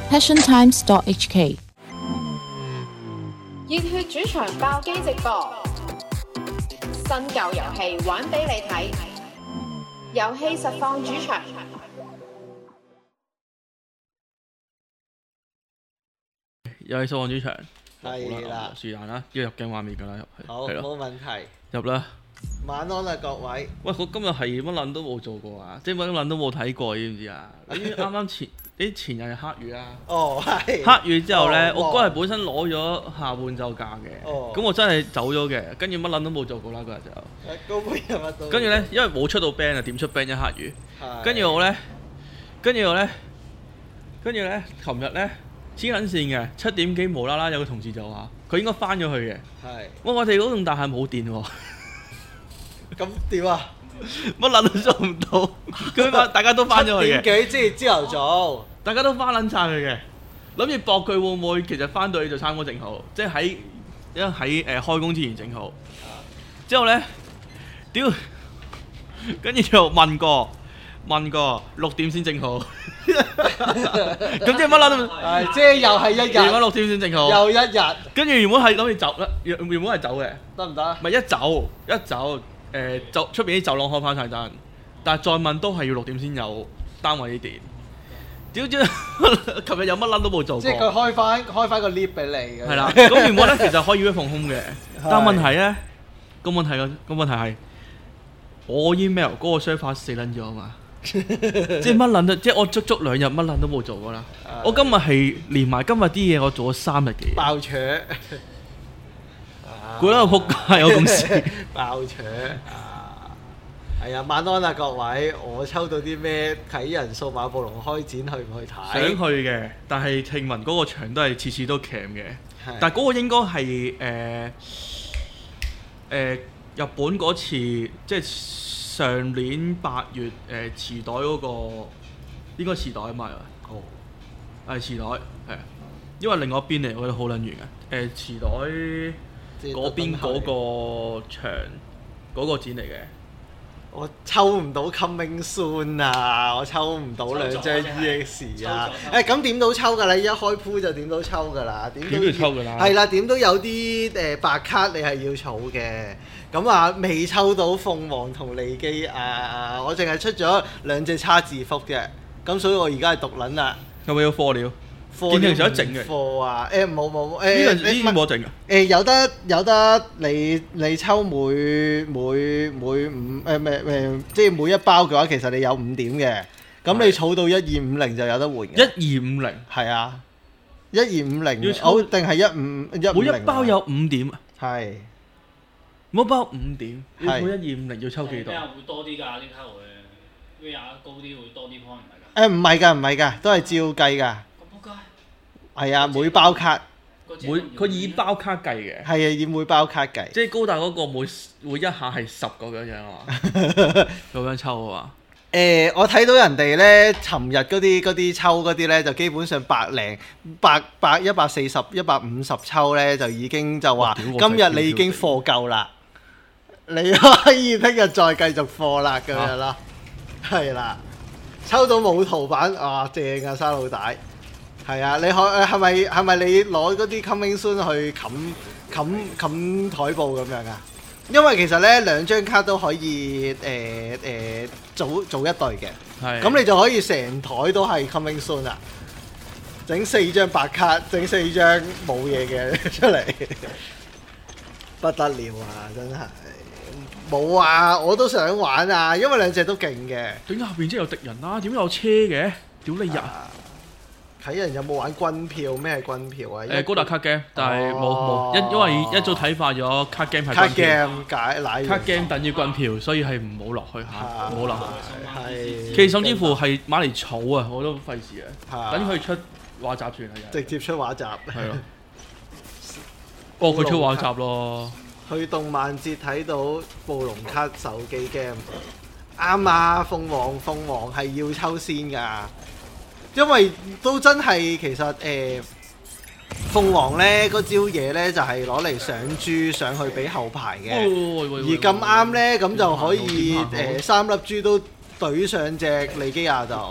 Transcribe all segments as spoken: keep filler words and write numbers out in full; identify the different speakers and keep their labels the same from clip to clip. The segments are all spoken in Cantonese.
Speaker 1: passion times dot h k。
Speaker 2: 熱血主場爆機直播，新舊遊戲玩俾你睇，遊戲實況主場。
Speaker 3: 又係掃網主場，
Speaker 4: 係啦，
Speaker 3: 是但啦，要入鏡畫面㗎啦，入去，
Speaker 4: 好，
Speaker 3: 係咯，
Speaker 4: 冇問題。
Speaker 3: 入啦。
Speaker 4: 晚安啦，各位。
Speaker 3: 喂，我今日係乜撚都冇做過啊，即係乜撚都冇睇過，知唔知啊？你知啱啱前啲前日係黑雨啊，
Speaker 4: 哦，係。
Speaker 3: 黑雨之後咧，
Speaker 4: 哦
Speaker 3: 我嗰日本身攞咗下半晝假嘅，
Speaker 4: 哦
Speaker 3: 咁我真係走咗嘅，跟住乜撚都冇做過啦嗰日就。
Speaker 4: 高杯有乜都。
Speaker 3: 跟住咧，因為冇出到 band 啊，點出 band 一黑雨？
Speaker 4: 係
Speaker 3: 跟住我咧，跟住我咧，跟住咧，琴日咧黐撚線嘅，七點幾無啦啦有個同事就話佢應該翻咗去嘅。
Speaker 4: 係。
Speaker 3: 哇！我哋嗰棟大廈冇電喎。
Speaker 4: 咁點啊？
Speaker 3: 乜撚都做唔到，佢話大家都翻咗去嘅，
Speaker 4: 七點幾即係朝頭早，
Speaker 3: 大家都翻撚晒佢嘅，諗住搏佢會唔會其實翻到去就三個正好，即係喺因為喺誒開工之前整好。之後咧，屌，跟住就問過問過六點先整好，咁即係乜撚都
Speaker 4: 係即係又係一日，
Speaker 3: 原本六點先整好，
Speaker 4: 又一日，
Speaker 3: 跟住原本係諗住走啦，原原本係走嘅，
Speaker 4: 得唔得？
Speaker 3: 咪一走一走。誒就出邊啲走廊開翻晒燈，但係再問都係要六點先有單位啲電。屌知，琴日有乜撚都冇做過。
Speaker 4: 即係佢開翻開翻個 lift 俾你嘅。
Speaker 3: 係啦，咁原本咧其實可以 work from home 嘅，但係問題咧個問題個個問題係我 email 嗰個 server 死撚咗啊嘛，即係乜撚都即係我足足兩日乜撚都冇做過啦。我今日係連埋今日啲嘢我做咗三日嘅嘢。
Speaker 4: 爆搶！
Speaker 3: 估得我仆街有公司
Speaker 4: 爆搶啊！係啊，晚安啦各位，我抽到啲咩啟仁數碼暴龍開展去唔去睇？
Speaker 3: 想去嘅，但係聽聞嗰個場都係次次都 cam 嘅，
Speaker 4: 係
Speaker 3: 但係嗰個應該係誒誒日本嗰次，即係上年八月誒、呃、池袋嗰、個應該池袋啊嘛，
Speaker 4: 哦，
Speaker 3: 係池袋係啊，因為另外一邊嚟，我覺得好撚遠嘅誒、呃、池袋。嗰邊嗰個場嗰個展嚟嘅，
Speaker 4: 我抽唔到 Coming Soon 啊！我抽唔到兩張 E X 啊！誒咁點都抽㗎啦，一開鋪就點都抽㗎啦，點
Speaker 3: 點都要抽㗎啦。
Speaker 4: 係啦，點都有啲誒白卡你係要儲嘅。咁啊，未抽到鳳凰同利基亞，我淨係出咗兩隻叉字福嘅。咁所以我而家係獨撚啦。
Speaker 3: 有冇有貨料？
Speaker 4: 貨
Speaker 3: 店成日整嘅
Speaker 4: 貨啊！誒冇冇誒
Speaker 3: 呢個呢個冇整嘅。
Speaker 4: 誒有得有得你你抽每每每五誒咩咩，即係每一包嘅話，其實你有五點嘅。咁你儲到一二五零就有得換嘅。
Speaker 3: 一二五零
Speaker 4: 係啊，一二五零
Speaker 3: 要抽
Speaker 4: 好定係一五一五零？
Speaker 3: 每一包有五點啊！
Speaker 4: 係
Speaker 3: 每一包五點，要
Speaker 4: 係
Speaker 3: 儲一二五零要抽幾多？
Speaker 5: 咩會多啲㗎？啲卡會咩啊？高啲會多啲 point 唔係㗎？
Speaker 4: 誒唔係㗎唔係㗎，都係照計㗎。
Speaker 5: 咁撲街！
Speaker 4: 係啊，每包卡
Speaker 3: 每佢以包卡計嘅，
Speaker 4: 係啊，以每包卡計。
Speaker 3: 即係高達嗰個每每一下係十個咁樣啊嘛，咁樣抽啊嘛。
Speaker 4: 誒、我睇到人哋咧，尋日嗰啲嗰啲抽嗰啲咧，就基本上百零百百一百四十一百五十抽咧，就已經就話
Speaker 3: 哇屌我
Speaker 4: 今日你已經貨夠啦，你可以聽日再繼續貨啦咁樣咯，係啦、抽到冇圖版啊，正啊沙老大，係啊，你可誒係咪係咪你攞嗰啲 Coming Soon 去冚冚冚台布咁樣啊？因為其實咧兩張卡都可以誒誒組組一隊嘅，
Speaker 3: 係。
Speaker 4: 咁你就可以成台都係 Coming Soon 啦，整四張白卡，整四張冇嘢嘅出嚟，不得了啊！真係冇啊！我都想玩啊，因為兩隻都勁嘅。
Speaker 3: 點解後邊即係有敵人啦？點解有車嘅？屌你日！
Speaker 4: 睇人有冇玩軍票？咩係軍票啊？
Speaker 3: 誒高達卡 game，但係冇
Speaker 4: 哦
Speaker 3: 冇因因為一早睇化咗卡 game 係
Speaker 4: 卡
Speaker 3: 軍票，
Speaker 4: game 解奶
Speaker 3: 卡 game 等於軍票，所以係唔好落去嚇，
Speaker 4: 啊
Speaker 3: 唔好落去。
Speaker 4: 係
Speaker 3: 其實甚至乎係買嚟儲啊，我都費事啊，
Speaker 4: 啊
Speaker 3: 等佢出畫集算係有。
Speaker 4: 直接出畫集。
Speaker 3: 係咯，哦佢出畫集咯，
Speaker 4: 去動漫節睇到暴龍卡手機 game，啱啊！鳳凰鳳凰係要抽先㗎，因為都真係其實誒、呃、鳳凰咧嗰招嘢咧就係攞嚟上珠上去俾後排嘅，而咁啱咧咁就可以誒、呃、三粒珠都懟上隻利基亞度。而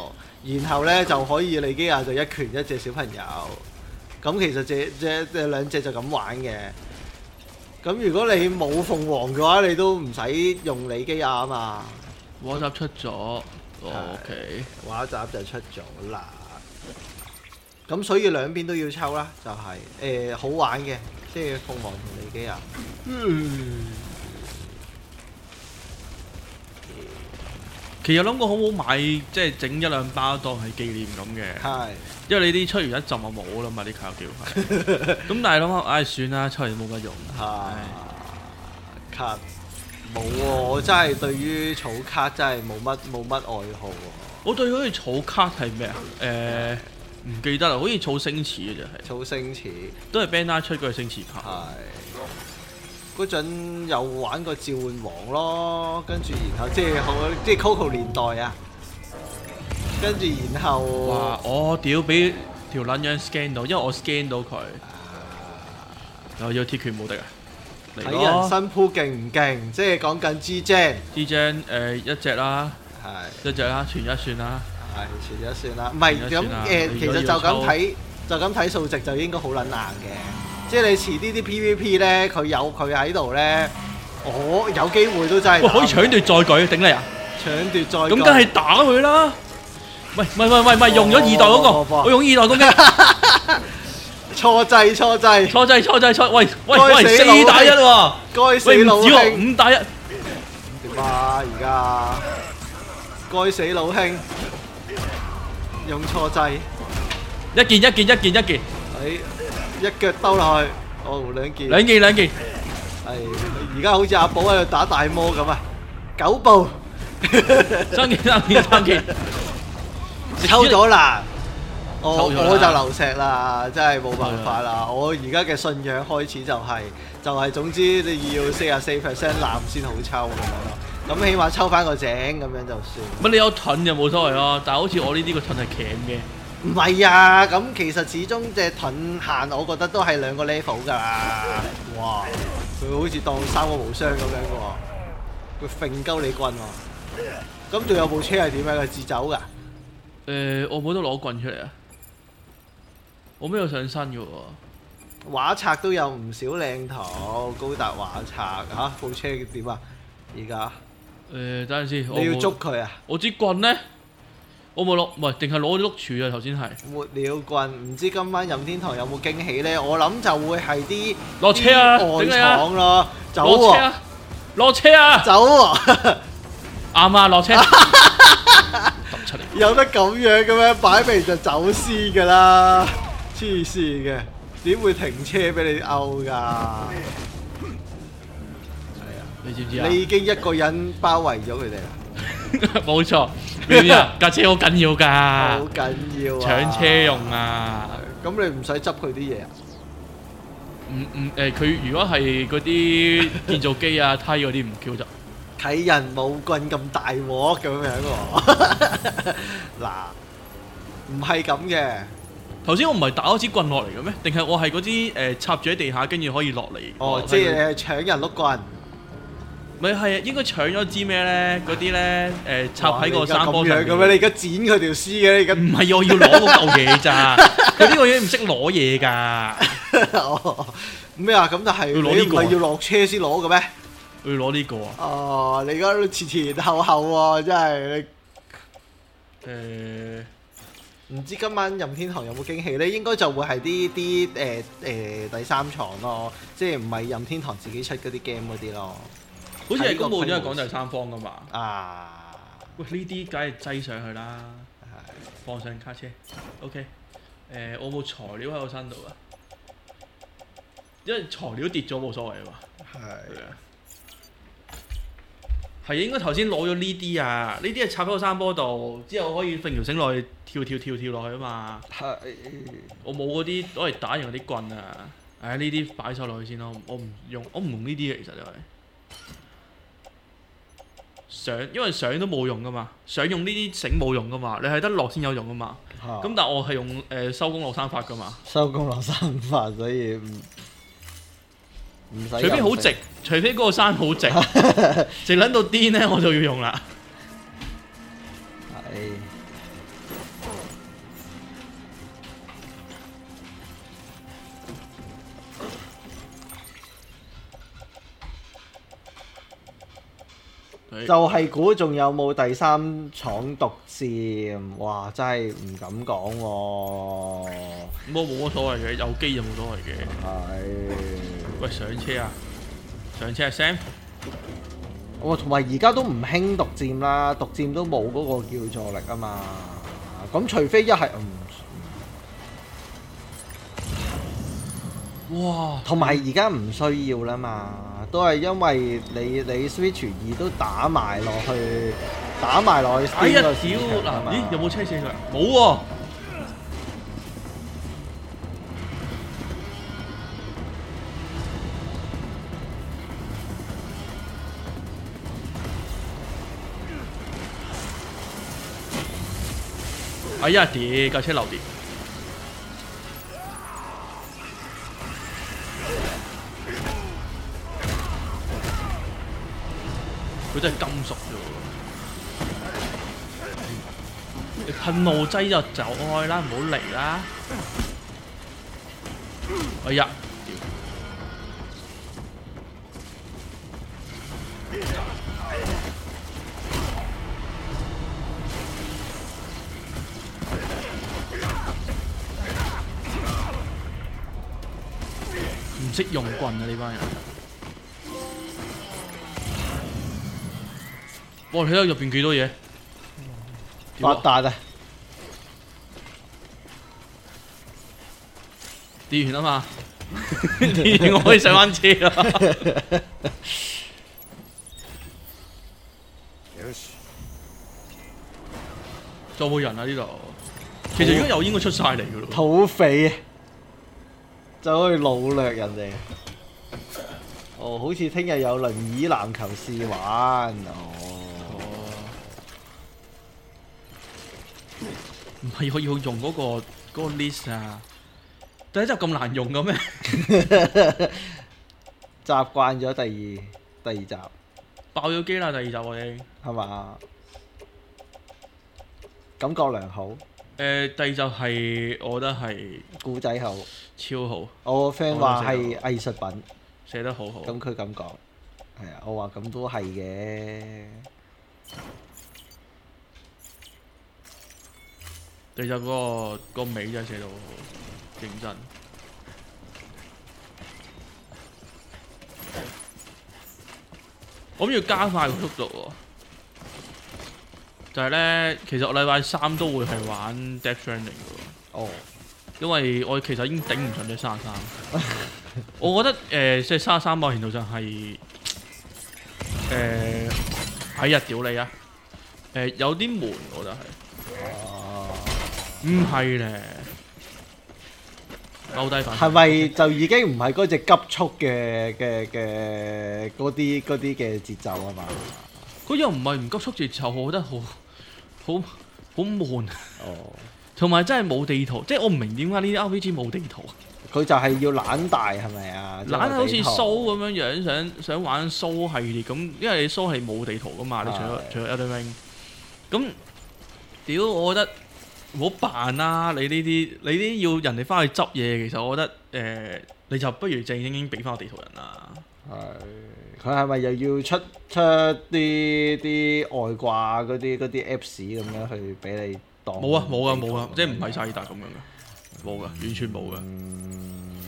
Speaker 4: 然後咧就可以利基亞就一拳一隻小朋友。咁其實隻隻隻兩隻就咁玩嘅。咁如果你冇鳳凰嘅話，你都唔使用利基亞啊嘛。
Speaker 3: 畫集出咗 ，OK，
Speaker 4: 畫集就出咗啦。咁所以兩邊都要抽啦，就係、誒、好玩嘅，即係鳳凰同利基亞。嗯。
Speaker 3: 其實諗過好唔好買，即係整一兩包當係紀念咁嘅。
Speaker 4: 係。
Speaker 3: 因為你啲出完一陣就冇啦嘛，啲卡掉係。咁但係諗下，唉算啦，出嚟冇乜用。
Speaker 4: 係。卡冇喎，我真係對於儲卡真係冇乜冇乜愛好喎。
Speaker 3: 我對佢儲卡係咩啊？誒唔記得啦，好似儲星矢嘅就係。
Speaker 4: 儲星矢。都
Speaker 3: 係 Bandai 出嗰個星矢卡。
Speaker 4: 係。嗰陣有玩過召喚王咯，跟住然後即係好即係 Coco 年代啊，跟住然後
Speaker 3: 哇！我屌俾條撚樣 scan 到，因為我 scan 到佢，又要鐵拳無敵啊！
Speaker 4: 睇人生鋪勁唔勁？即係講緊 G Gen，G
Speaker 3: Gen 誒一隻啦，
Speaker 4: 係
Speaker 3: 一隻啦，全一算啦，
Speaker 4: 係全一算啦。唔係咁誒，其實就咁睇就咁睇數值就應該好撚硬嘅。即係你遲啲啲 P V P 咧，佢有佢喺度咧，我有機會都真係。
Speaker 3: 可以搶奪再舉，頂你啊！
Speaker 4: 搶奪再舉。咁
Speaker 3: 梗係打佢啦！喂，唔係唔係唔係，用咗二代嗰個，我用二代攻擊。
Speaker 4: 錯掣錯掣。
Speaker 3: 錯掣錯掣錯，喂喂喂，四打一喎！
Speaker 4: 該死老兄。
Speaker 3: 五打一。
Speaker 4: 點啊？而家該死老兄用錯掣。
Speaker 3: 一件一件一件一件。
Speaker 4: 係。一腳兜落去，哦兩件，
Speaker 3: 兩件兩件，
Speaker 4: 係而家好似阿寶喺度打大魔咁啊！九步，
Speaker 3: 三件三件三件，
Speaker 4: 抽咗啦！我我就流石啦，真係冇辦法啦！我而家嘅信仰開始就係就係總之你要四十四 percent 藍先好抽咁樣咯，咁起碼抽翻個井咁樣就算。
Speaker 3: 乜你有盾就冇所謂咯，但係好似我呢啲個盾係鉗嘅。
Speaker 4: 唔係啊，咁其實始終隻盾限，我覺得都係兩個 level 㗎啦。哇！佢好似當三個無雙咁樣喎，佢揈鳩你棍喎。咁仲有部車係點樣嘅？自走㗎？
Speaker 3: 誒，我冇得攞棍出嚟啊！我咩有上身㗎喎？
Speaker 4: 畫冊都有唔少靚圖，高達畫冊嚇，部車點啊？而家
Speaker 3: 誒，等陣先，
Speaker 4: 你要捉佢啊？
Speaker 3: 我支棍咧。我冇攞，唔係，定係攞啲碌柱啊！頭先係。
Speaker 4: 沒了棍，唔知今晚任天堂有冇驚喜咧？我諗就會係啲
Speaker 3: 落車啊，
Speaker 4: 外廠咯，走
Speaker 3: 喎，落車啊，
Speaker 4: 走喎，
Speaker 3: 啱啊，落車。揼出嚟。
Speaker 4: 有得咁樣嘅咩？擺明就走私㗎啦，黐線嘅，點會停車俾你勾㗎？係啊，
Speaker 3: 你知唔知啊？
Speaker 4: 你已經一個人包圍咗佢哋啦。
Speaker 3: 冇錯，知唔知啊？架車好緊要㗎，
Speaker 4: 好緊要啊！
Speaker 3: 搶車用啊！
Speaker 4: 咁你唔使執佢啲嘢啊？
Speaker 3: 唔唔誒，佢如果係嗰啲建造機啊、梯嗰啲唔 Q 執。
Speaker 4: 睇人冇棍咁大鑊咁樣喎。嗱，唔係咁嘅。
Speaker 3: 頭先我唔係打嗰支棍落嚟嘅咩？定係我係嗰支誒插住喺地下，跟住可以落嚟？
Speaker 4: 哦，即係你係搶人碌棍。
Speaker 3: 咪係啊，應該搶咗支咩咧？嗰啲咧誒插喺個山坡上面。
Speaker 4: 咁樣你而家剪佢條絲嘅，你而家
Speaker 3: 唔係我要攞嗰嚿嘢咋？佢呢個嘢唔識攞嘢㗎。
Speaker 4: 哦，咩啊？咁但係你唔係要落車先攞嘅咩？
Speaker 3: 要攞呢個啊？
Speaker 4: 哦，你而家都前前後後喎，真係你
Speaker 3: 誒。
Speaker 4: 唔知今晚任天堂有冇驚喜咧？應該就會係啲啲誒誒第三廠咯，即係唔係任天堂自己出嗰啲 game 嗰啲咯。
Speaker 3: 好似係公佈咗係講第三方噶嘛？
Speaker 4: 啊！
Speaker 3: 喂，呢啲梗係擠上去啦，放上卡車。OK，誒，我冇材料喺我身度啊，因為材料跌咗冇所謂啊嘛。係啊，係應該頭先攞咗呢啲啊，呢啲係插喺個山坡度，之後可以揈條繩落去跳跳跳跳落去啊嘛。係，我冇嗰啲攞嚟打人嗰啲棍啊。唉，呢啲擺晒落去先咯，我唔用，我唔用呢啲嘅，其實就係。上，因為上都冇用噶嘛，上用呢啲繩冇用噶嘛，你係得落先有用噶嘛。咁、啊、但係我係用誒收工落山法噶嘛。收工落山法，所以唔唔使。除非好直，除非嗰個山好直，直撚到癲咧，我就要用啦。係。
Speaker 4: 就係估仲有冇第三闖毒戰，哇！真係唔敢講喎。
Speaker 3: 冇冇乜所謂嘅，有機就冇所謂嘅。
Speaker 4: 係。
Speaker 3: 喂，上車啊！上車啊 Sam！
Speaker 4: 我同埋而家都唔興毒戰啦，毒戰都冇嗰個叫座力啊嘛。咁除非一係嗯，
Speaker 3: 哇！
Speaker 4: 同埋而家唔需要啦嘛，都係因為你你 Switch 二都打埋落去，打埋落去。
Speaker 3: 哎呀屌！嗱，咦有冇車死佢？冇喎。哎呀屌！架車漏電。佢真係金屬啫喎！你噴霧劑就走開啦，唔好嚟啦！哎呀！唔識用棍啊！呢班人。哇！你睇下入邊幾多嘢？
Speaker 4: 發達啊！
Speaker 3: 電完啊嘛，電完我可以上翻車啦。仲有冇人啊？呢度其實如果有應該出晒嚟噶咯。
Speaker 4: 土匪就可以擄掠人哋。哦，好似聽日有輪椅籃球試玩哦。
Speaker 3: 唔係我要用嗰、嗰個嗰、嗰個 list 啊！第一集咁難用嘅咩？
Speaker 4: 習慣咗第二第二集，
Speaker 3: 爆咗機啦！第二集我哋
Speaker 4: 係嘛？感覺良好。
Speaker 3: 誒、呃，第二集係我覺得係
Speaker 4: 故仔好，
Speaker 3: 超好。
Speaker 4: 我個 friend 話係藝術品，
Speaker 3: 寫得好好。
Speaker 4: 咁佢咁講，係啊，我話咁都係嘅。
Speaker 3: 第二集嗰、嗰個嗰個尾真係寫到好好，認真。我諗要加快個速度喎。就係咧，其實我禮拜三都會係玩 Death Stranding 嘅喎。
Speaker 4: 哦。因
Speaker 3: 為我其實已經頂唔順隻三十三。我覺得誒，即係三十三某程度上係誒，哎呀屌你啊！誒、呃、有啲悶，我覺得係。唔係咧，踎低份。
Speaker 4: 係咪就已經唔係嗰隻急速嘅嘅嘅嗰啲嗰啲嘅節奏啊嘛？
Speaker 3: 佢又唔係唔急速節奏，我覺得好好好悶。
Speaker 4: 哦，
Speaker 3: 同埋真係冇地圖，即係我唔明點解呢啲 R P G 冇地圖。
Speaker 4: 佢就係要懶大係咪啊？
Speaker 3: 懶係好似 Soul 咁樣樣，想想玩 Soul 系列咁，因為你 Soul 係冇地圖噶嘛，你除咗除咗 Elden Ring。咁屌，我覺得。唔好扮啦！你呢啲你啲要人哋翻去執嘢，其實我覺得誒、呃，你就不如正正經經俾翻個地圖人啦。
Speaker 4: 係，佢係咪又要出出啲啲外掛嗰啲嗰啲 Apps 咁樣去俾你當？
Speaker 3: 冇啊冇啊冇啊！即係唔係曬達咁樣嘅，冇噶，完全冇噶、
Speaker 4: 嗯。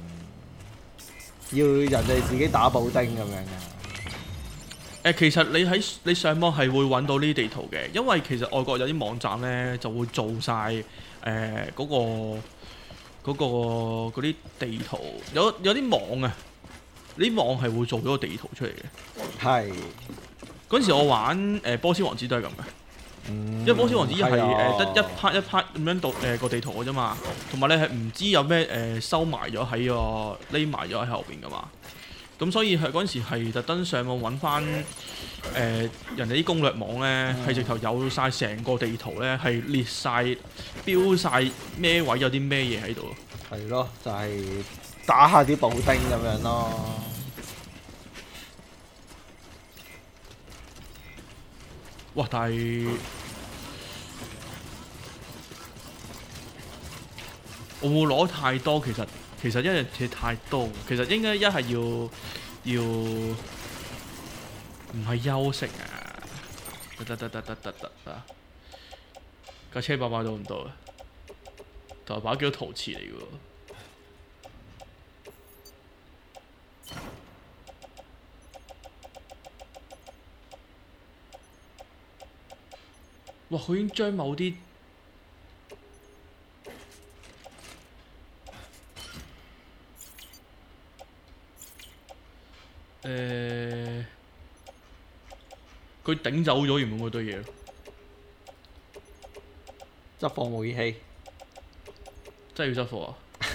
Speaker 4: 要人哋自己打補丁咁樣㗎。
Speaker 3: 誒，其實你喺你上網係會揾到呢啲地圖嘅，因為其實外國有啲網站咧就會做晒誒嗰個嗰、嗰個嗰啲地圖，有有啲網啊，呢啲網係會做咗個地圖出嚟嘅。係嗰陣時我玩誒、呃、波斯王子都係咁嘅，嗯、因為波斯王子係誒得一 part 一 part 咁樣度誒個地圖嘅啫嘛，同埋你係唔知有咩誒、呃、收埋咗喺個匿埋咗喺後邊噶嘛。咁所以係嗰陣時係特登上網揾翻誒人哋啲攻略網咧，係、嗯、直頭有晒成個地圖咧，係列晒標晒咩位有啲咩嘢喺度。
Speaker 4: 係咯，就係、是、打下啲補丁咁樣咯。
Speaker 3: 哇！但係我冇攞太多，其實。其實一樣嘢太多，其實應該一係要要唔係休息啊！得得得得得得得啊！架車擺擺到唔到啊！台把幾多陶瓷嚟嘅喎？哇！佢已經將某啲誒，佢頂走咗原本嗰堆嘢咯。
Speaker 4: 執貨模擬器，
Speaker 3: 真係要執貨啊！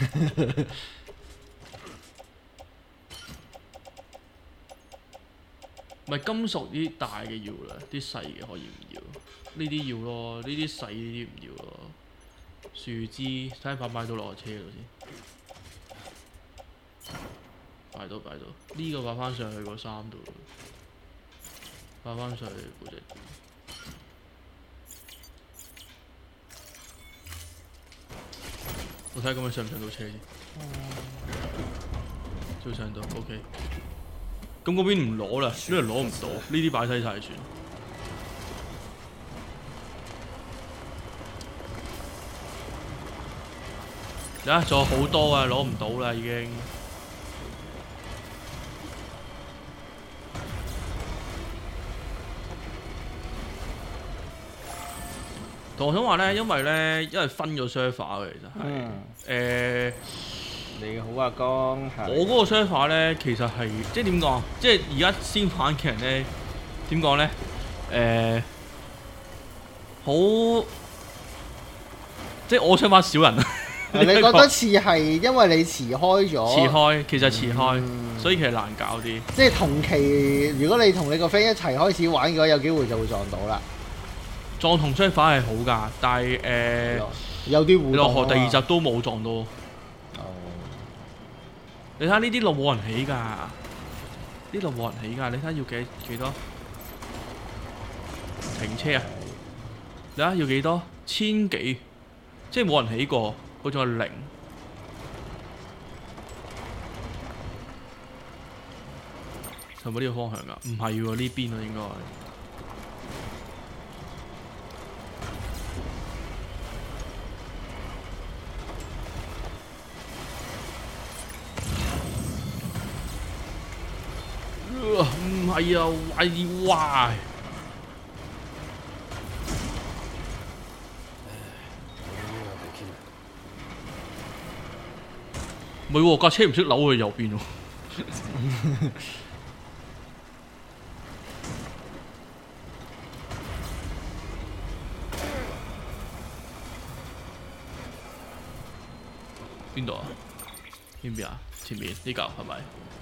Speaker 3: 唔係金屬啲大嘅要啦，啲細嘅可以唔要。呢啲要咯，呢啲細呢啲唔要咯。樹枝睇下擺唔擺到落個車度先，擺到擺到。呢、這個擺翻上去個衫度，擺翻上去嗰隻。我睇下咁樣上唔上到車先。都上到 ，OK。咁嗰邊唔攞啦，呢度攞唔到，呢啲擺低晒算。啊，仲有好多啊，攞唔到啦已經。同我想話咧，因為咧，因為分咗 server 嘅其實係，誒、
Speaker 4: 嗯
Speaker 3: 呃，
Speaker 4: 你好啊，江。
Speaker 3: 我嗰個 server 咧，其實係即係點講？即係而家先玩嘅人咧，點講咧？誒、呃，好，即係我想玩少人啊。
Speaker 4: 你覺得似係因為你遲開咗？
Speaker 3: 遲開，其實遲開，
Speaker 4: 嗯、
Speaker 3: 所以其實難搞啲。
Speaker 4: 即係同期，如果你同你個 friend 一齊開始玩嘅話，有機會就會撞到啦。
Speaker 3: 撞同相反係好㗎，但係誒、呃、
Speaker 4: 有啲互動。
Speaker 3: 落河第二集都冇撞到。
Speaker 4: 哦、
Speaker 3: 你睇下呢啲路冇人起㗎，呢度冇人起㗎。你睇下要幾幾多停車啊？你睇下要幾多千幾，即係冇人起過，好似係零。係咪呢個方向㗎？唔係喎，呢邊啊應該。唔係啊，喂哇！唔係喎，架車唔識扭去右邊喎。邊度啊？邊邊啊？前面呢嚿係咪？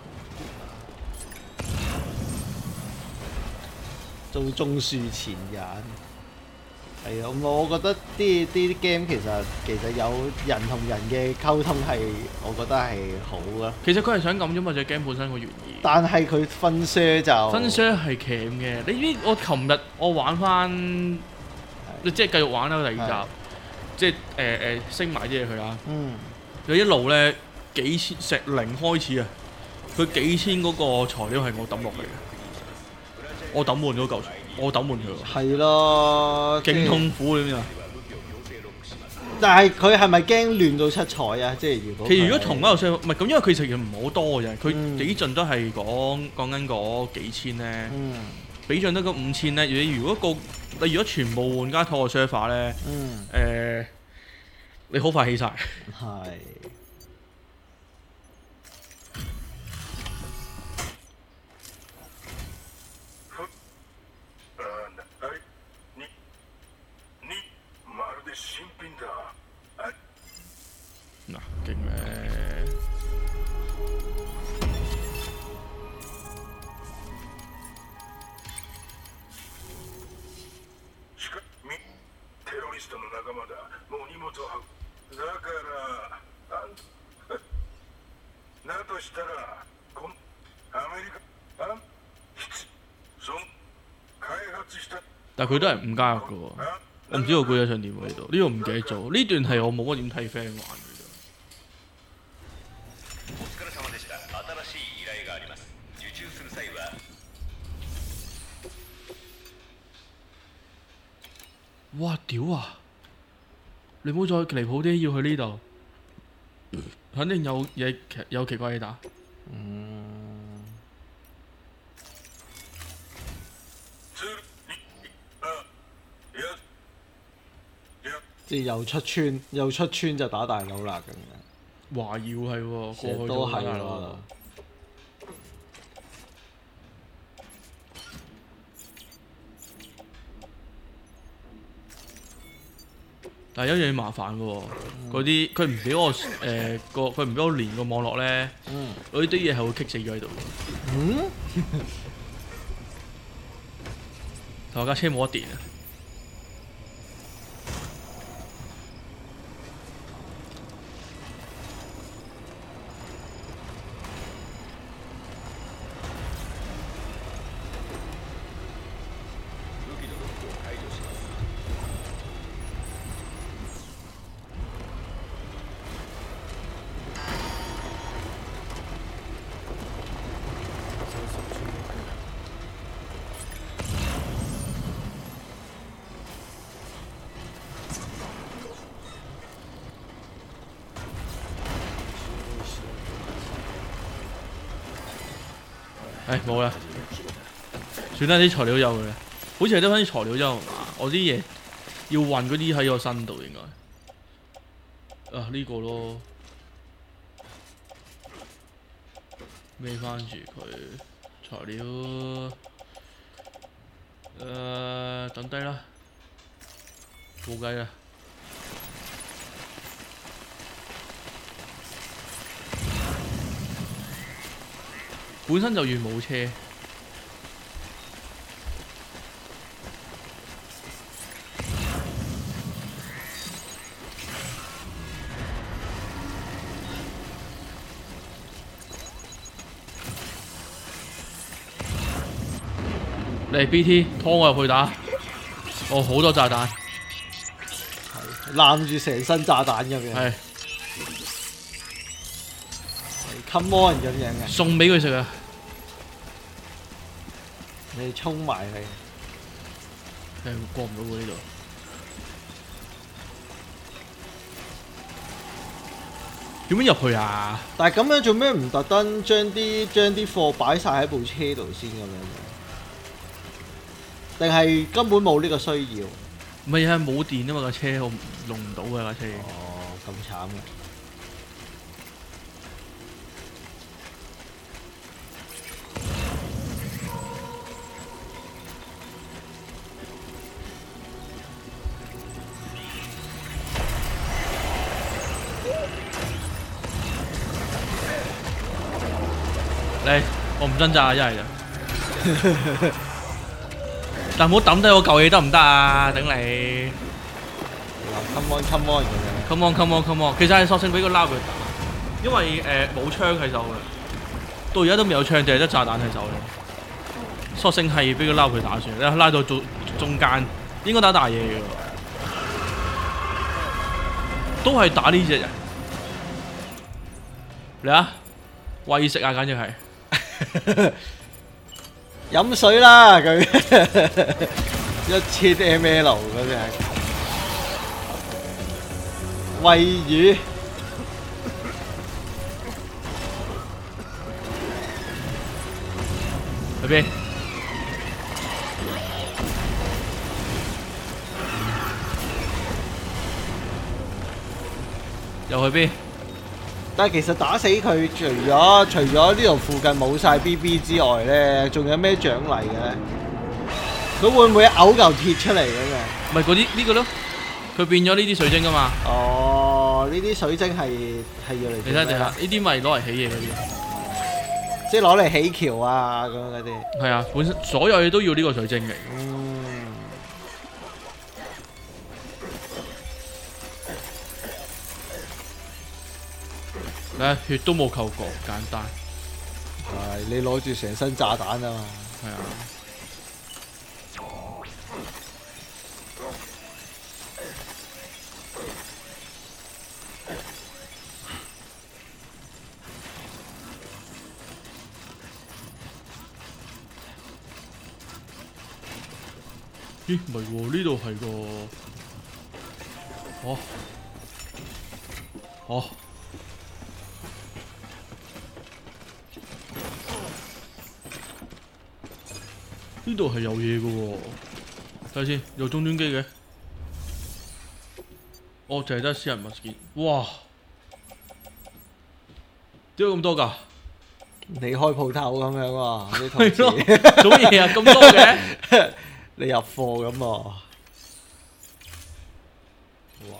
Speaker 4: 做種樹前人，係啊，我覺得啲啲 game 其實其實有人同人嘅溝通係，我覺得係好啊。
Speaker 3: 其實佢係想咁啫嘛，隻 game 本身個原意。
Speaker 4: 但係佢分 share 就
Speaker 3: 分 share 係鉗嘅。你知我琴日我玩翻，即係繼續玩啦第二集，即係誒誒升埋啲嘢佢啦。
Speaker 4: 嗯。
Speaker 3: 佢一路咧幾千石零開始啊，佢幾千嗰個材料係我抌落去嘅。我抌滿咗嚿，我抌滿佢喎。係
Speaker 4: 咯，
Speaker 3: 勁痛苦點啊！
Speaker 4: 但係佢係咪驚亂到七彩啊？即係如果
Speaker 3: 其實如果同一個商唔係咁，因為佢其實唔係好多嘅啫，佢幾盡都係講講緊嗰幾千咧。嗯。比盡得嗰五千咧，你如果個你如果全部換家拖個 server 咧，嗯。誒、呃，你好快起晒。係。嗱，勁咧！
Speaker 6: テロリストの仲間だ。もう荷物を運ぶ。だからあんだとしたらこのアメリカあんその開発した。
Speaker 3: 但係佢都係唔加入嘅喎，我唔知道個故仔想點喎呢度，呢度唔記得咗。呢段係我冇乜點睇 friend 玩嘅。 哇屌啊！你唔好再離譜啲，要去呢度，肯定有嘢有奇怪嘢打。
Speaker 4: 嗯，即係又出村，又出村就打大佬啦咁樣。
Speaker 3: 華耀係喎，過
Speaker 4: 成日
Speaker 3: 去
Speaker 4: 都係
Speaker 3: 咗大佬
Speaker 4: 喎。
Speaker 3: 但係有一樣嘢麻煩嘅喎，嗰啲佢唔俾我誒個佢唔俾我連個網絡咧，
Speaker 4: 嗯，
Speaker 3: 嗰啲嘢係會棘死咗喺度。
Speaker 4: 嗯，
Speaker 3: 同我架車冇得電啊！唉，冇啦，算啦，啲材料有嘅，好似係得翻啲材料啫嘛。我啲嘢要運嗰啲喺我身度應該。啊，呢個咯，孭翻住佢材料，誒等低啦，冇計啦。本身就越冇車，嚟 B T 拖我入去打，哦好多炸彈，
Speaker 4: 攬住成身炸彈咁樣。
Speaker 3: 係
Speaker 4: Come on 咁樣嘅，
Speaker 3: 送俾佢食啊！
Speaker 4: 你衝埋去，
Speaker 3: 誒過唔到喎呢度。點樣入去啊？
Speaker 4: 但係咁樣做咩唔特登將啲將啲貨擺晒喺部車度先咁樣嘅？定係根本冇呢個需要？
Speaker 3: 唔係啊，冇電啊嘛，架車我用唔到嘅架車。
Speaker 4: 哦，咁慘嘅。
Speaker 3: 嚟，我唔掙扎啊，一係就，但唔好抌低我嚿嘢得唔得啊？頂你
Speaker 4: Come on come on 咁樣。
Speaker 3: ！Come on come on come on，其實係索性俾個撈佢打，因為誒冇槍喺手嘅，到而家都未有槍，淨係得炸彈喺手咧。索性係俾個撈佢打算，你拉到中中間，應該打大嘢嘅喎，都係打呢隻人。嚟啊！餵食啊，簡直係〜
Speaker 4: 飲水啦佢，一切 M L 嗰隻，餵魚，
Speaker 3: 去邊？又去邊？
Speaker 4: 但係其實打死佢，除咗除咗呢度附近冇晒 B B 之外咧，仲有咩獎勵嘅咧？佢會唔會嘔嚿鐵出嚟咁嘅？
Speaker 3: 咪嗰啲呢個咯，佢變咗呢啲水晶噶嘛。
Speaker 4: 哦，呢啲水晶係係要嚟
Speaker 3: 你睇下，你睇下，呢啲咪攞嚟起嘢嗰啲。
Speaker 4: 即係攞嚟起橋啊咁樣嗰啲。
Speaker 3: 係啊，本身所有嘢都要呢個水晶嚟。
Speaker 4: 嗯。
Speaker 3: 誒，血都冇扣過，簡單。
Speaker 4: 係你攞住成身炸彈啊嘛。
Speaker 3: 係啊。 咦，唔係喎，呢度係個，哦，哦，呢度係有嘢嘅喎，睇下先，有終端機嘅，哦，就係得私人物件，哇，點解咁多㗎？
Speaker 4: 你開鋪頭咁樣啊？啲同
Speaker 3: 係咯，
Speaker 4: 事
Speaker 3: 做乜嘢啊？咁多嘅？
Speaker 4: 你入貨咁啊？哇！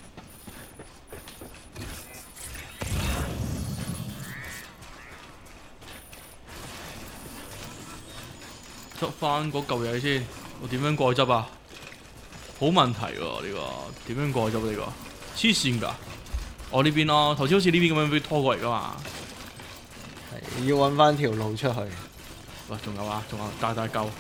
Speaker 3: 執翻嗰嚿嘢先，我點樣過去執啊？好問題喎呢個，點樣過去執呢個？黐線㗎！我呢邊咯，頭先好似呢邊咁樣俾拖過嚟㗎嘛。
Speaker 4: 係要揾翻條路出去。
Speaker 3: 喂，仲有啊，仲有大大嚿。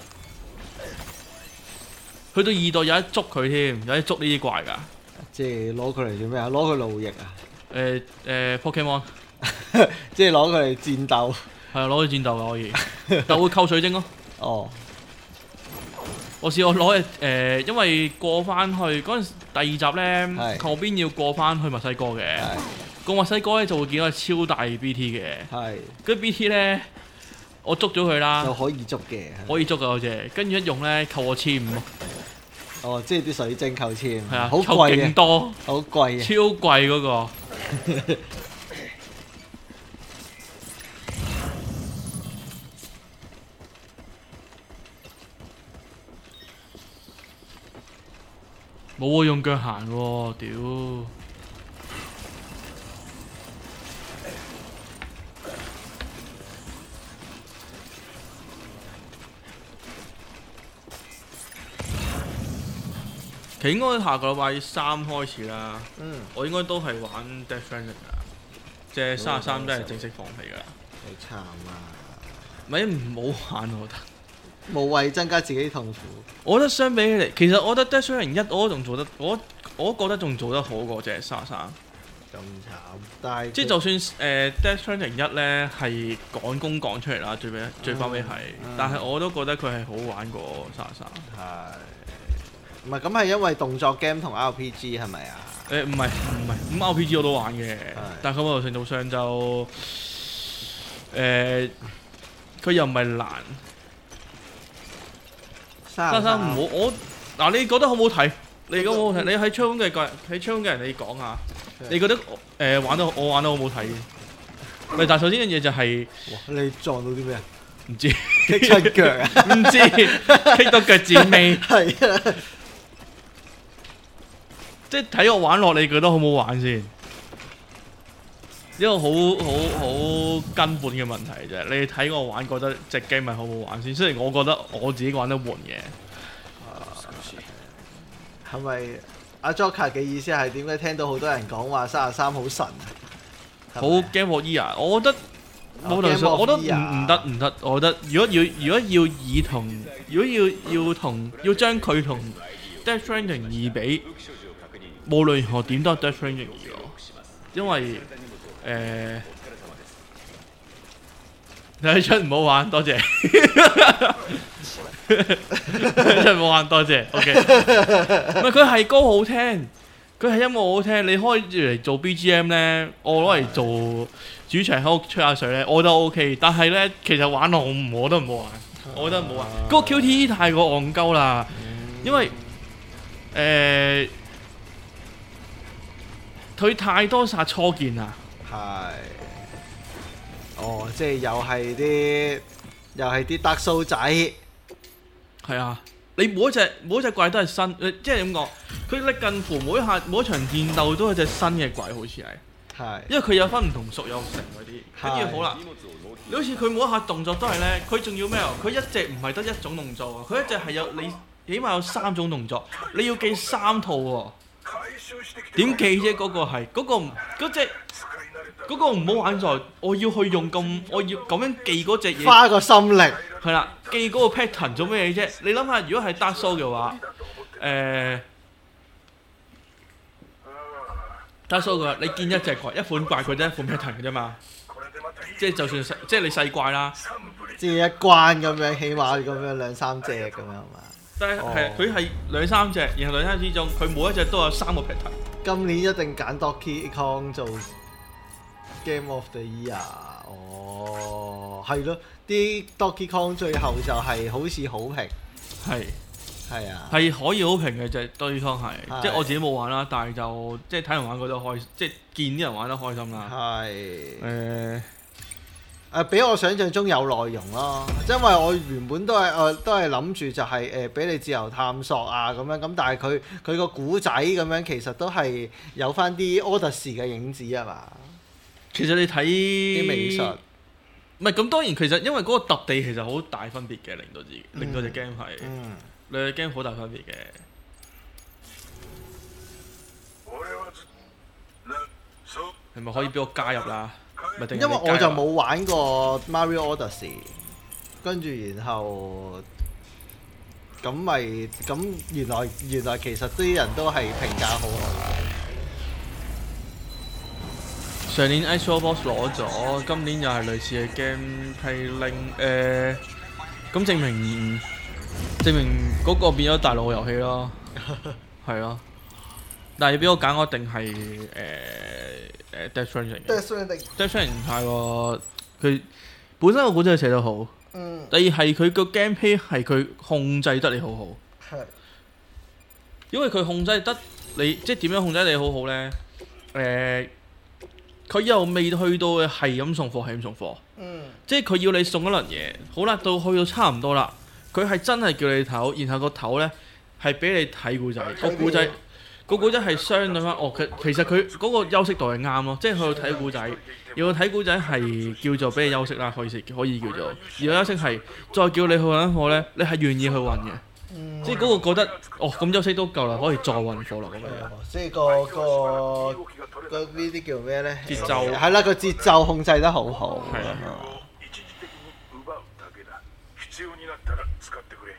Speaker 3: 去到二代有得捉佢添，有得捉呢啲怪㗎。
Speaker 4: 即係攞佢嚟做咩啊？攞佢路易啊？
Speaker 3: 誒誒 Pokemon
Speaker 4: 即係攞佢嚟戰鬥。
Speaker 3: 係啊，攞去戰鬥㗎可以，但會扣水晶咯。
Speaker 4: 哦。
Speaker 3: 我試過攞誒、呃，因為過翻去嗰陣第二集咧，
Speaker 4: 係
Speaker 3: 後邊要過翻去墨西哥嘅。
Speaker 4: 係。
Speaker 3: 個墨西哥咧就會見到超大 B T 嘅。
Speaker 4: 係。
Speaker 3: 跟住 B T 咧，我捉咗佢啦。
Speaker 4: 就可以捉嘅。
Speaker 3: 可以捉㗎嗰隻，跟住一用咧扣我千五咯。
Speaker 4: 哦，即係啲水晶扣千。
Speaker 3: 係啊，
Speaker 4: 好
Speaker 3: 扣
Speaker 4: 貴嘅。
Speaker 3: 勁多。
Speaker 4: 好貴啊！
Speaker 3: 超貴嗰、個。冇啊，用腳行喎，屌！其實應該下個禮拜三開始啦。
Speaker 4: 嗯。
Speaker 3: 我應該都係玩 Death Stranding 㗎，即係三十三真係正式放棄㗎啦。
Speaker 4: 好慘啊！
Speaker 3: 咪唔好玩我覺得。
Speaker 4: 無謂增加自己痛苦。
Speaker 3: 我覺得相比起嚟，其實我覺得 Death Stranding 一我都仲做得，我我覺得仲做得好過隻三十三。
Speaker 4: 咁慘，但係
Speaker 3: 即係就算誒、呃、Death Stranding 一咧係趕工趕出嚟啦，最尾最後尾係，
Speaker 4: 嗯、
Speaker 3: 但係我都覺得佢係好玩過三十三。
Speaker 4: 係。唔係咁係因為動作 game 同 R P G 係咪啊？
Speaker 3: 誒唔係唔係，咁 R P G 我都玩嘅，但係佢某程度上就誒，佢、呃、又唔係難。三十三唔好，我嗱你覺得好唔好睇？你覺得好唔好睇？你喺窗嘅個喺窗嘅人，你講下，你覺得誒、呃、玩得我玩得好唔好睇？喂，但係首先一樣嘢就係、是，
Speaker 4: 哇！你撞到啲咩啊？
Speaker 3: 唔知
Speaker 4: 棘親腳啊？
Speaker 3: 唔知棘到腳趾尾。
Speaker 4: 係啊。
Speaker 3: 即係睇我玩落，你覺得好唔好玩先？呢個好好好根本嘅問題啫。你睇我玩，覺得隻 game 咪好唔好玩先？雖然我覺得我自己玩得悶嘅。
Speaker 4: 係咪阿 Joker 嘅意思係點解聽到好多人講話三十三好神啊？
Speaker 3: 好 Game of Year，我覺得冇論上，我覺得唔唔得唔得。我覺得如果要如果要以同，如果要要同要將佢同 Death Stranding 二比。無論如何點都係 Death Stranding 二咯，因為誒睇出唔好玩，多謝。睇出唔好玩，多謝。OK，唔係佢係歌好聽，佢係音樂好聽。你開住嚟做 B G M 咧，我攞嚟做主場喺度吹下水咧，我覺得 OK。但係咧，其實玩落我我覺得唔好玩，我覺得唔好玩。嗰、嗰個 Q T E 太過戇鳩啦，因為誒。呃佢太多殺初見啦，
Speaker 4: 係，哦，即係又係啲，又係啲德蘇仔，
Speaker 3: 係啊！你每一隻每一隻怪都係新，即係點講？佢咧近乎每一下每一場戰鬥都係隻新嘅怪，好似係，
Speaker 4: 係，
Speaker 3: 因為佢有分唔同屬有成嗰啲，跟住好啦，你好似佢每一下動作都係咧，佢仲要咩啊？佢一隻唔係得一種動作啊，佢一隻係有你起碼有三種動作，你要記三套喎。點記啫？嗰、嗰個係嗰、嗰個嗰隻嗰個唔好玩在，我要去用咁，我要咁樣記嗰隻嘢，
Speaker 4: 花個心力
Speaker 3: 係啦，記嗰個 pattern 做咩嘢啫？你諗下，如果係 Dark Souls 嘅話，誒 Dark Souls 嘅話，你見一隻怪一款怪，佢得一款 pattern 嘅啫嘛，即係就算即係你細怪啦，
Speaker 4: 即係一關咁樣，起碼咁樣兩三隻咁樣嘛。
Speaker 3: 但係
Speaker 4: 哦
Speaker 3: 係佢係兩三隻，然後兩三隻之中，佢每一隻都有三個 pattern。
Speaker 4: 今年一定揀 Donkey Kong 做 Game of the Year。哦，係咯，啲 Donkey Kong 最後就係好似好評。
Speaker 3: 係
Speaker 4: 係啊。
Speaker 3: 係可以好評嘅隻對方係，
Speaker 4: 係
Speaker 3: 即係我自己冇玩啦，但係就即係睇人玩覺得開，即係見啲人玩得開心啦。
Speaker 4: 係。
Speaker 3: 誒
Speaker 4: 誒，比我想象中有內容咯，因為我原本都係誒、呃、都係諗住就係誒俾你自由探索啊咁樣，咁但係佢佢個古仔咁樣其實都係有翻啲 Odyssey 嘅影子係嘛？
Speaker 3: 其實你睇
Speaker 4: 啲美術，
Speaker 3: 唔係咁當然其實因為嗰個揼地其實好大分別嘅，令到自己令到隻 game 係
Speaker 4: 嗯，
Speaker 3: 兩隻 game 好大分別嘅。係咪可以俾我加入啦？咪定係
Speaker 4: 因為
Speaker 3: 你加入啊
Speaker 4: 我就冇玩過 Mario Odyssey，跟住然後咁咪咁原來原來其實啲人都係評價好好。
Speaker 3: 上年 Xbox 攞咗，今年又係類似嘅 gameplay link 誒，咁證明證明嗰個變咗大陸遊戲咯，係咯。但係俾我揀，我一定係誒誒 Death Stranding 嘅。
Speaker 4: Death Stranding
Speaker 3: Death Stranding 唔太過，佢本身個古仔寫得好，
Speaker 4: 嗯，
Speaker 3: 第二係佢個 gameplay 係佢控制得你好好，
Speaker 4: 係
Speaker 3: 因為佢控制得你，即係點樣控制得你好好咧？誒、佢又未去到係咁送貨，係咁送貨，
Speaker 4: 嗯
Speaker 3: 即係佢要你送一輪嘢，好啦，到去到差唔多啦，佢係真係叫你唞，然後個唞咧係俾你睇故仔，個故仔個故仔係相對翻，哦，其其實佢嗰個休息度係啱咯，即係去到睇故仔，要睇故仔係叫做俾你休息啦，可以可以叫做，而休息係再叫你去揾貨咧，你係願意去揾嘅，
Speaker 4: 嗯，
Speaker 3: 即係嗰個覺得，哦，咁休息都夠啦，可以再揾貨啦咁樣。
Speaker 4: 即係個個個呢啲叫咩咧？
Speaker 3: 節奏
Speaker 4: 係啦，個節奏控制得好好。
Speaker 3: 係啊
Speaker 6: 一時的に奪うだけだ。必要になったら使ってくれ。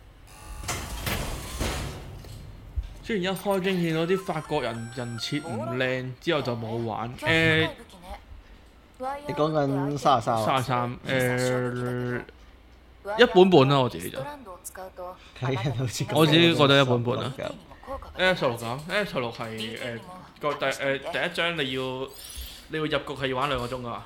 Speaker 3: 雖然一開經見到啲法國人人設唔靚，之後就冇玩。誒
Speaker 4: 你講緊三十三啊？
Speaker 3: 三十三誒一本本啦，我自己就
Speaker 4: 睇人好似咁
Speaker 3: 我自己覺得一本本啊
Speaker 4: 咁
Speaker 3: F 十六咁，F 十六係誒個第誒第一章你要你要入局係要玩兩個鐘噶嘛，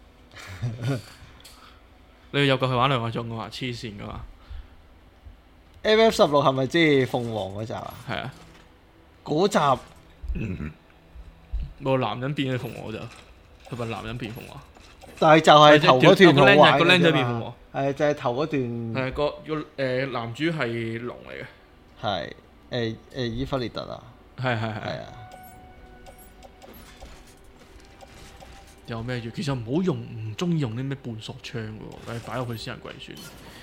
Speaker 3: 你要入局係玩兩個鐘噶嘛，黐線噶嘛，
Speaker 4: F F 十六係咪即係鳳凰嗰集啊？
Speaker 3: 係啊，
Speaker 4: 嗰集
Speaker 3: 冇男人變嘅鳳凰就係咪男人變鳳凰？
Speaker 4: 但係就係頭嗰段好玩
Speaker 3: 個僆仔變鳳
Speaker 4: 嘅啫嘛
Speaker 3: 凰，
Speaker 4: 係就係頭嗰段
Speaker 3: 係個個誒男主係龍嚟嘅，
Speaker 4: 係誒誒伊弗列特啊，
Speaker 3: 係係係。
Speaker 4: 係啊，
Speaker 3: 有咩嘢？其實唔好用，唔中意用啲咩半索槍喎，誒擺入去私人櫃算。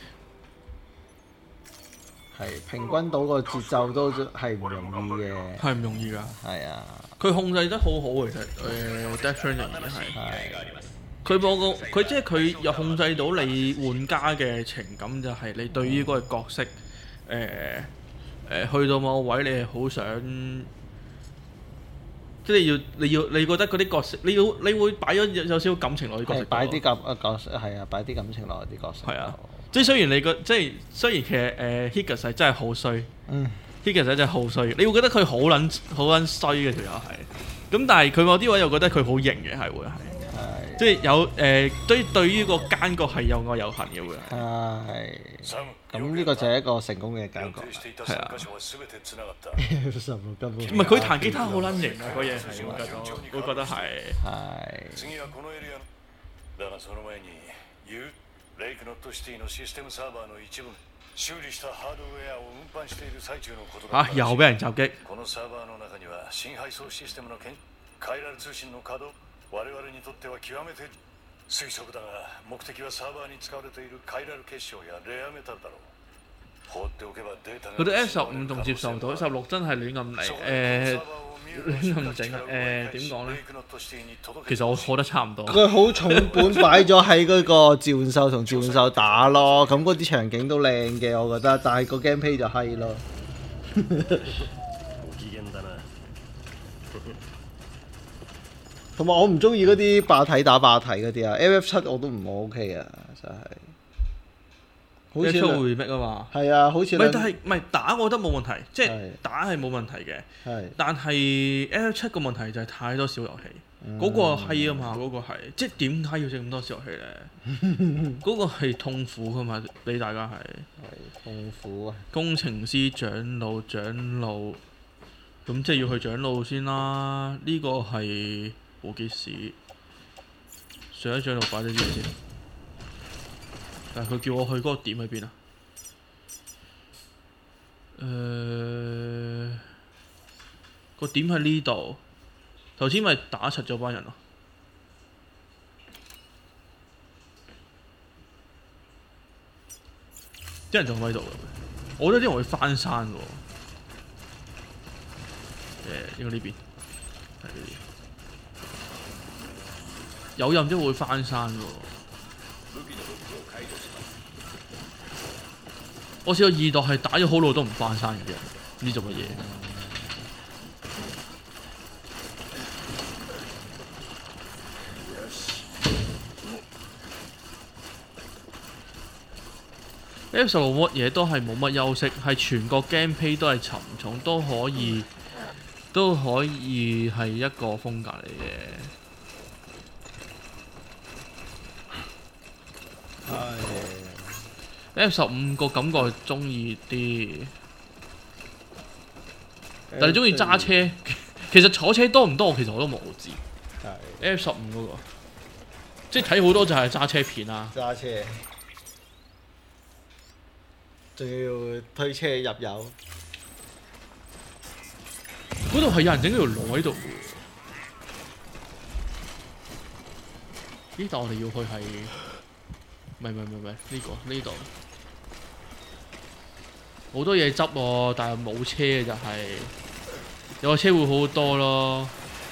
Speaker 4: 係平均到個節奏都係唔容易嘅，
Speaker 3: 係唔容易㗎。
Speaker 4: 係啊，
Speaker 3: 佢控制得好好其實，誒 Death Stranding 已經係。
Speaker 4: 係
Speaker 3: 佢播個佢即係佢又控制到你玩家嘅情感，就係你對於嗰個角色，誒、誒、去到某個位你係好想，即係你要你要你覺得嗰啲角色，你要你會擺咗有少少感情落啲角色度。
Speaker 4: 係擺啲感啊角色係啊，擺啲感情落啲角色。
Speaker 3: 係啊，即係雖然你個即係雖然其實誒 Higas 係真係好衰。
Speaker 4: 嗯。
Speaker 3: Higas 真係好衰，你會覺得佢好撚好撚衰嘅條友係，咁但係佢某啲位又覺得佢好型嘅係會係，
Speaker 4: 係
Speaker 3: 即係有誒對對於個奸角係有愛有恨嘅會係，
Speaker 4: 係咁呢個就係一個成功嘅感覺。
Speaker 3: 係啊，
Speaker 4: 十六根本
Speaker 3: 唔係佢彈吉他好撚型啊！嗰嘢係會覺得會覺得係
Speaker 4: 係
Speaker 6: 次はこのエリアだがその前にユーレイクノットシティのシステムサーバーの一部修理したハードウェアを運搬している最中のことだ
Speaker 3: 啊又俾人襲擊，
Speaker 6: このサーバーの中には新配送システムの件カイラル通信の稼働我々にとっては極めて推測だが目的はサーバーに使われているカイラル結晶やレアメタルだろう放っておけばデータが
Speaker 3: 佢對 F 十五仲接受到，十六真係亂咁嚟誒亂咁整啊誒點講咧？其實我覺得差唔多。
Speaker 4: 佢好重本擺咗喺嗰個召喚獸同召喚獸打咯，咁嗰啲場景都靚嘅，我覺得，但係個 gameplay 就閪咯。同埋我唔中意嗰啲霸體打霸體嗰啲啊 ，F F 七我都唔 OK 啊，真係。 好似
Speaker 3: F 七 會 remake 啊嘛。
Speaker 4: 係啊，好似
Speaker 3: 唔係，但係唔係打我覺得冇問題，即係
Speaker 4: 係
Speaker 3: 打係冇問題嘅。
Speaker 4: 係
Speaker 3: 但係 F 七個問題就係太多小遊戲，嗰、個係啊嘛，嗰、個係即係點解要整咁多小遊戲咧？嗰個係痛苦噶嘛，俾大家係
Speaker 4: 係痛苦啊！
Speaker 3: 工程師、長老、長老，咁即係要去長老先啦。呢、個係無結史，上一長老擺咗啲嘢先。但係佢叫我去嗰個點喺邊啊？誒、呃，個點喺呢度。頭先咪打柒咗班人咯。啲人仲喺度嘅，我覺得啲人會翻山喎。誒，應該呢邊係呢邊。有任即會翻山喎。我試過二代係打咗好耐都唔翻山嘅，唔知做乜嘢。F 十六乜嘢都係冇乜休息，係全個 gameplay 都係沉重，都可以都可以係一個風格嚟嘅。F 十五個感覺中意啲，但係你中意揸車，其實坐車多唔多？其實我都冇知。F 十五嗰個，即係睇好多就係揸車片啦。
Speaker 4: 揸車，仲要推車入油。
Speaker 3: 嗰度係有人整咗條路喺度嘅。咦？但我哋要去係，唔係唔係唔係呢個呢度。好多嘢執喎，但係冇車嘅就係、有個車會好好多咯。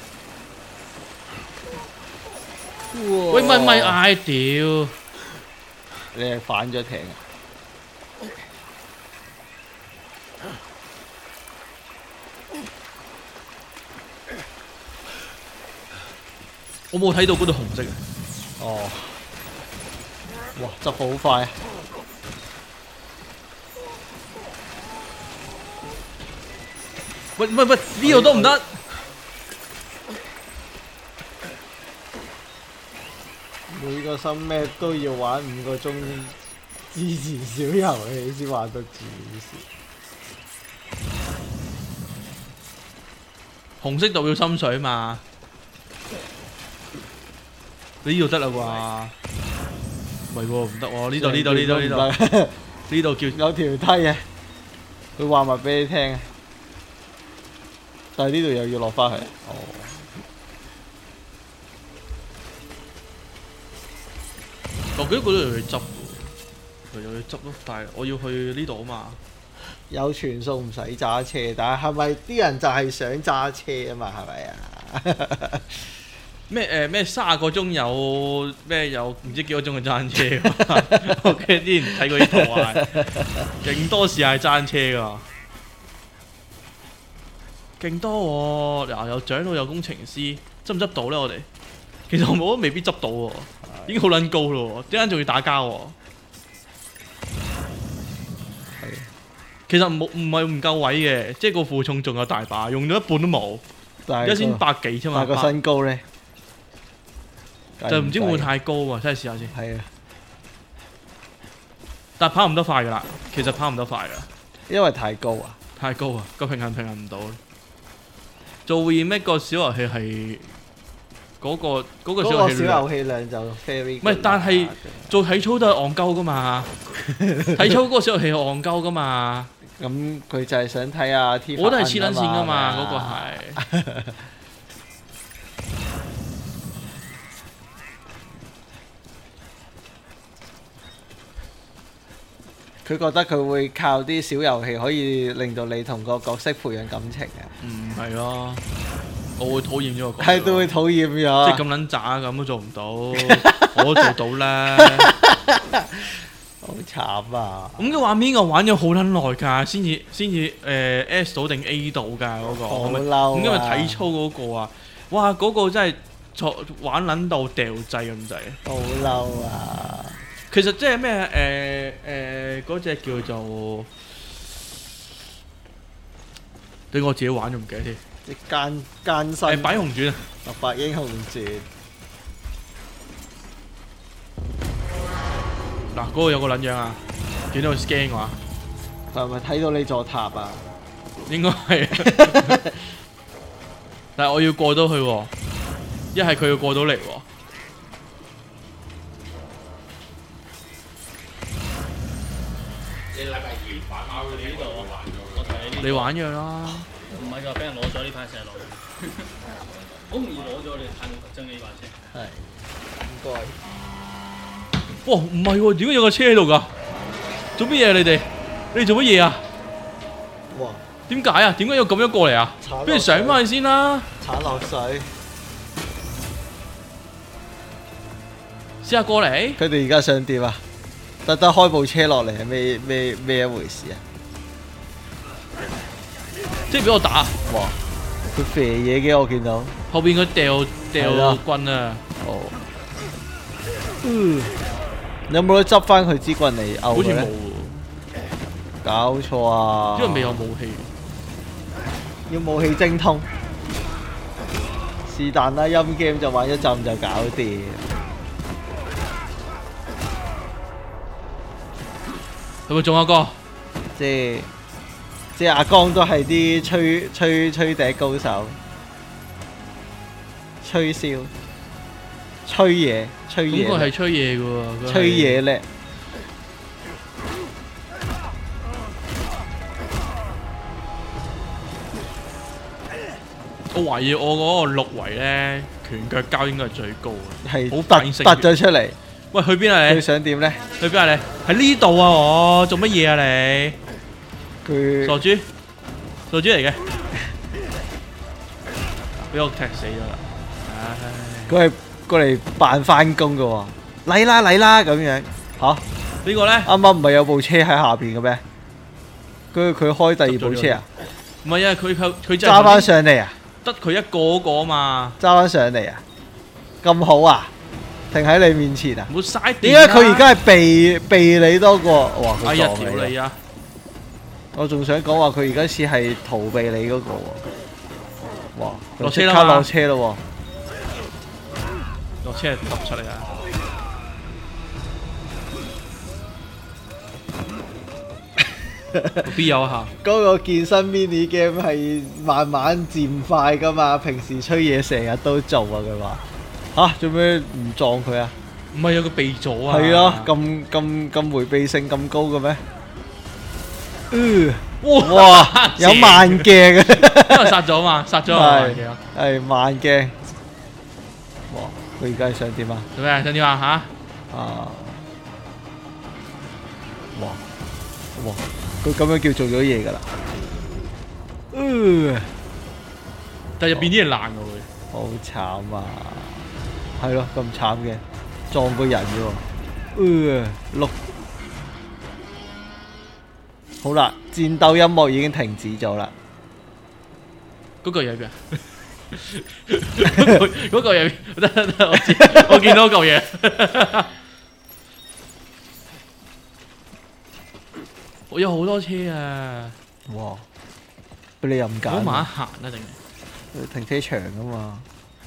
Speaker 3: 喂，咪咪嗌屌！
Speaker 4: 你係反咗艇啊？
Speaker 3: 我冇睇到嗰度紅色嘅。
Speaker 4: 哦。哇！執好快啊！
Speaker 3: 喂喂喂，呢度都唔得。
Speaker 4: 每個新咩都要玩五個鐘，之前小遊戲先玩得住事。
Speaker 3: 紅色代表心水嘛？你呢度得啦啩？唔係喎，唔得喎！呢度呢度呢度呢度呢度叫
Speaker 4: 有條梯啊！佢話埋俾你聽啊！但係呢度又要落翻去。哦。
Speaker 3: 我記得嗰度又要執喎，又要執咯。但係我要去呢度啊嘛。
Speaker 4: 有傳送唔使揸車，但係係咪啲人就係想揸車啊嘛？係咪啊？
Speaker 3: 咩誒咩卅個鐘有咩有唔知幾個鐘嘅爭車我記得之前睇過啲圖畫，勁多時係爭車㗎，勁多喎！嗱，有長老有工程師，執唔執到咧？我哋其實我都未必執到喎，已經好撚高咯喎，點解仲要打交喎？其實冇唔係唔夠位嘅，即係個負重仲有大把，用咗一半都冇，而家先百幾啫嘛。
Speaker 4: 但係個身高咧？
Speaker 3: 就唔知會唔會太高喎，真係試下先。
Speaker 4: 係啊，
Speaker 3: 但係跑唔得快㗎啦，其實跑唔得快㗎，
Speaker 4: 因為太高啊，
Speaker 3: 太高啊，個平衡平衡唔到。做 remake 個小遊戲係嗰個嗰個小遊戲
Speaker 4: 嗰個小遊戲量就 very
Speaker 3: 唔係，但係做體操都係戇鳩㗎嘛，體操嗰個小遊戲係戇鳩㗎嘛。
Speaker 4: 咁佢就係想睇下 T，
Speaker 3: 我都係黐撚線㗎嘛，嗰個係。
Speaker 4: 佢覺得佢會靠啲小遊戲可以令到你同個角色培養感情啊？
Speaker 3: 唔係咯，我會討厭咗個角色。
Speaker 4: 係都會討厭咗。
Speaker 3: 即係咁撚渣咁都做唔到，我都做到啦。
Speaker 4: 好慘啊！
Speaker 3: 咁嘅畫面我玩咗好撚耐㗎，先至先至誒 S 到定 A 到㗎嗰個。
Speaker 4: 好嬲啊！
Speaker 3: 咁因為體操嗰個啊，哇嗰個真係作玩撚到掉掣咁滯。
Speaker 4: 好嬲啊！
Speaker 3: 其實即係咩誒誒嗰隻叫做，對我自己玩咗唔記得添。
Speaker 4: 即艱艱辛。
Speaker 3: 誒百英雄傳啊！
Speaker 4: 《百英雄傳》
Speaker 3: 嗱，嗰個有個撚樣啊，見到佢 scan 嘅話，
Speaker 4: 係咪睇到你座塔啊？
Speaker 3: 應該係。但係我要過到去喎，一係佢要過到嚟喎。
Speaker 5: 你禮拜二玩貓嗰啲呢度，我睇呢。
Speaker 3: 你玩樣啦。
Speaker 5: 唔係就俾人攞咗呢塊石落。好容易攞咗你太冇特徵呢塊車。
Speaker 4: 係應該。
Speaker 3: 哇，唔係喎，點解有個車喺度㗎？做乜嘢啊你哋？你哋做乜嘢啊？
Speaker 4: 哇！
Speaker 3: 點解啊？點解要咁樣過嚟啊？不如上翻去先啦。
Speaker 4: 鏟落水。
Speaker 3: 試下過嚟。
Speaker 4: 佢哋而家想點啊？特登開部車落嚟係咩咩咩一回事啊？
Speaker 3: 即係俾我打。
Speaker 4: 哇！佢肥嘢嘅我見到。
Speaker 3: 後邊佢掉掉棍啊！
Speaker 4: 哦。嗯。你有冇得執翻佢支棍嚟毆佢咧？
Speaker 3: 好似冇喎。
Speaker 4: 搞錯啊！
Speaker 3: 因為未有武器。
Speaker 4: 要武器精通。是但啦，陰 game 就玩一陣就搞掂。
Speaker 3: 係咪仲有個？
Speaker 4: 即係即係阿江都係啲吹吹吹笛高手，吹簫、吹嘢、吹嘢。
Speaker 3: 咁佢係吹嘢嘅喎。
Speaker 4: 吹嘢叻。
Speaker 3: 我懷疑我嗰個六圍咧，拳腳交應該係最高嘅，
Speaker 4: 係
Speaker 3: 好反性。
Speaker 4: 突咗出嚟。
Speaker 3: 喂，去邊啊你？
Speaker 4: 佢想點咧？
Speaker 3: 去邊啊你？喺呢度啊我，做乜嘢啊你？
Speaker 4: 佢
Speaker 3: 傻豬，傻豬嚟嘅，俾我踢死咗啦！唉，
Speaker 4: 佢係過嚟扮翻工嘅喎，嚟啦嚟啦咁樣嚇。
Speaker 3: 呢個咧？
Speaker 4: 啱啱唔係有部車喺下邊嘅咩？佢佢開第二部車啊？
Speaker 3: 唔係啊，佢佢佢就
Speaker 4: 揸翻上嚟啊！
Speaker 3: 得佢一個嗰個啊嘛。
Speaker 4: 揸翻上嚟啊！咁好啊！停喺你面前啊！
Speaker 3: 冇嘥電。
Speaker 4: 點解佢而家係避避你多過？哇！
Speaker 3: 哎呀，
Speaker 4: 佢撞
Speaker 3: 屌你啊！
Speaker 4: 我仲想講話佢而家似係逃避你嗰個喎。哇！
Speaker 3: 落車啦
Speaker 4: 嘛！落車咯
Speaker 3: 喎！落車係揼出嚟啊！必有啊嚇！
Speaker 4: 嗰個健身 mini game 係慢慢漸快噶嘛，平時吹嘢成日都做啊！佢話嚇做咩唔撞佢啊？
Speaker 3: 唔係有個避咗啊！
Speaker 4: 係咯，咁咁咁迴避性咁高嘅咩？嗯，哇！有慢鏡嘅，
Speaker 3: 因為殺咗嘛，殺咗慢鏡。
Speaker 4: 係慢鏡。哇！佢而家係想點啊？
Speaker 3: 做咩？想點啊？嚇！
Speaker 4: 啊！哇！哇！佢咁樣叫做咗嘢㗎啦。嗯。
Speaker 3: 但係入邊啲嘢爛㗎會。
Speaker 4: 好慘啊！係咯，咁慘嘅，撞個人嘅喎。嗯，碌。好啦，戰鬥音樂已經停止咗啦。
Speaker 3: 嗰嚿嘢邊啊？嗰嚿嘢，得得得，我知，我見到嚿嘢。我有好多車啊！
Speaker 4: 哇！俾你任揀。
Speaker 3: 好慢行啊，定係？
Speaker 4: 停車場㗎嘛。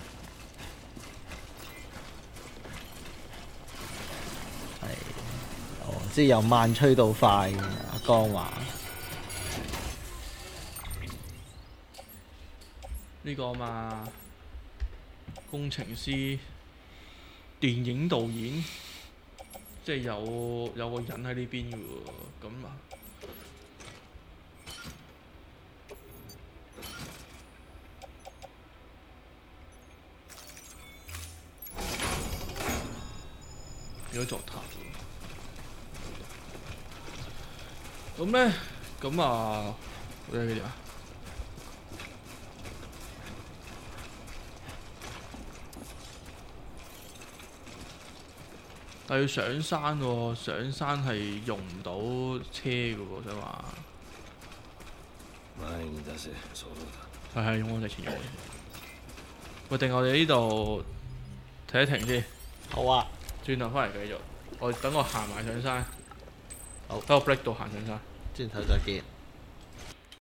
Speaker 4: 係。哦，即係由慢吹到快嘅，阿江話。
Speaker 3: 呢個嘛，工程師、電影導演，即係有有個人喺呢邊嘅喎，咁啊。有座塔喎，咁咧，咁啊，我睇幾點啊？但要上山喎，上山係用唔到車嘅喎，想話。係係用我哋前用。喂，定我哋呢度停一停先。
Speaker 4: 好啊。
Speaker 3: 轉頭翻嚟繼續。 我等我行埋上山，
Speaker 4: 好
Speaker 3: 等我 break 到行上山。
Speaker 4: 轉頭再見。